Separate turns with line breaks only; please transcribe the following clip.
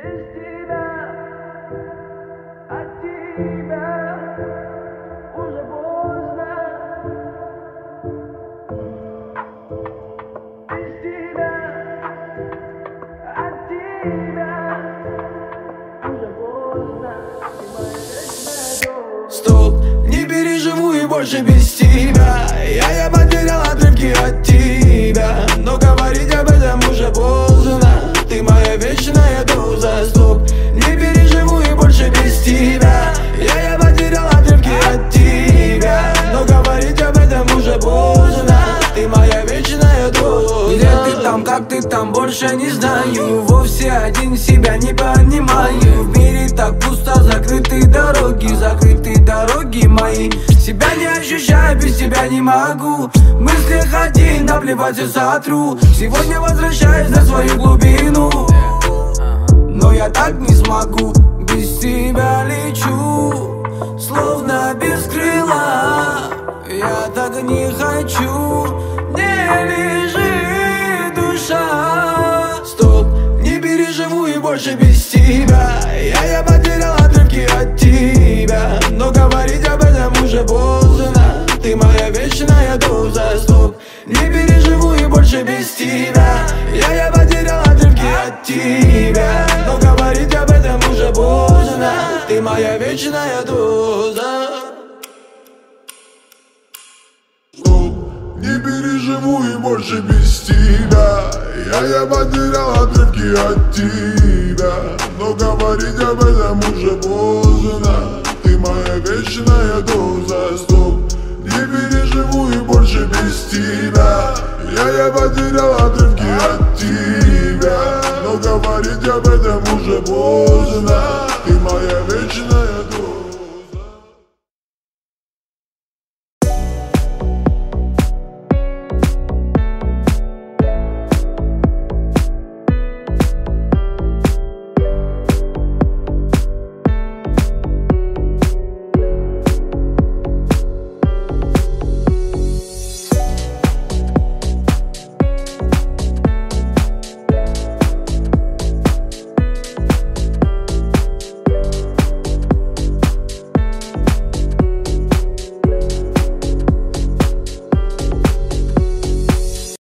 Стоп, не переживу и больше без тебя. Я потерял отрывки от тебя, но говорить об этом уже поздно. Ты моя вечная доза. Стоп, не переживу и больше без тебя. Я потерял отрывки от тебя, но говорить об этом уже поздно. Ты моя вечная доза.
Где ты там, как ты там, больше не знаю. Вовсе один себя не понимаю. В мире так пусто, закрытые дороги мои. Себя не ощущаю, без тебя не могу. В мыслях один, наплевать и сотру. Сегодня возвращаюсь на свою глубину, но я так не смогу. Без тебя лечу, словно без крыла. Я так не хочу, не лежит душа.
Стоп, не переживу и больше без тебя. Я потерял отрывки от тебя, но говорить об этом уже поздно. Ты моя вечная доза. Стоп, не переживу и больше без тебя. Я потерял отрывки от тебя, но говорить об этом уже поздно. Ты моя вечная доза.
Не переживу и больше без тебя. Я потерял отрывки от тебя, но говорить об этом уже поздно. Ты моя вечная доза. Стоп, не переживу и больше без тебя. Я потерял отрывки от тебя, но говорить об этом уже поздно.